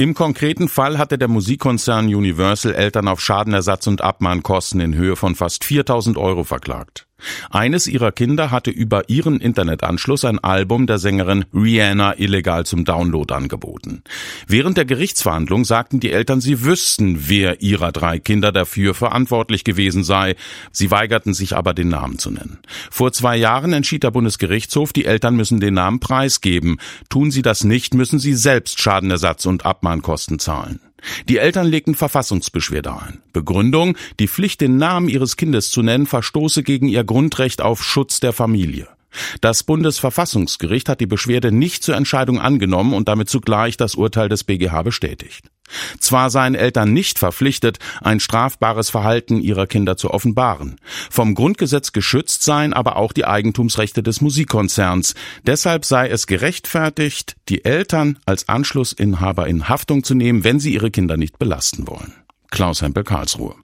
Im konkreten Fall hatte der Musikkonzern Universal Eltern auf Schadenersatz und Abmahnkosten in Höhe von fast 4.000 € verklagt. Eines ihrer Kinder hatte über ihren Internetanschluss ein Album der Sängerin Rihanna illegal zum Download angeboten. Während der Gerichtsverhandlung sagten die Eltern, sie wüssten, wer ihrer 3 Kinder dafür verantwortlich gewesen sei. Sie weigerten sich aber, den Namen zu nennen. Vor 2 Jahren entschied der Bundesgerichtshof, die Eltern müssen den Namen preisgeben. Tun sie das nicht, müssen sie selbst Schadenersatz und Abmahnkosten zahlen. Die Eltern legten Verfassungsbeschwerde ein. Begründung: Die Pflicht, den Namen ihres Kindes zu nennen, verstoße gegen ihr Grundrecht auf Schutz der Familie. Das Bundesverfassungsgericht hat die Beschwerde nicht zur Entscheidung angenommen und damit zugleich das Urteil des BGH bestätigt. Zwar seien Eltern nicht verpflichtet, ein strafbares Verhalten ihrer Kinder zu offenbaren. Vom Grundgesetz geschützt seien aber auch die Eigentumsrechte des Musikkonzerns. Deshalb sei es gerechtfertigt, die Eltern als Anschlussinhaber in Haftung zu nehmen, wenn sie ihre Kinder nicht belasten wollen. Klaus Hempel, Karlsruhe.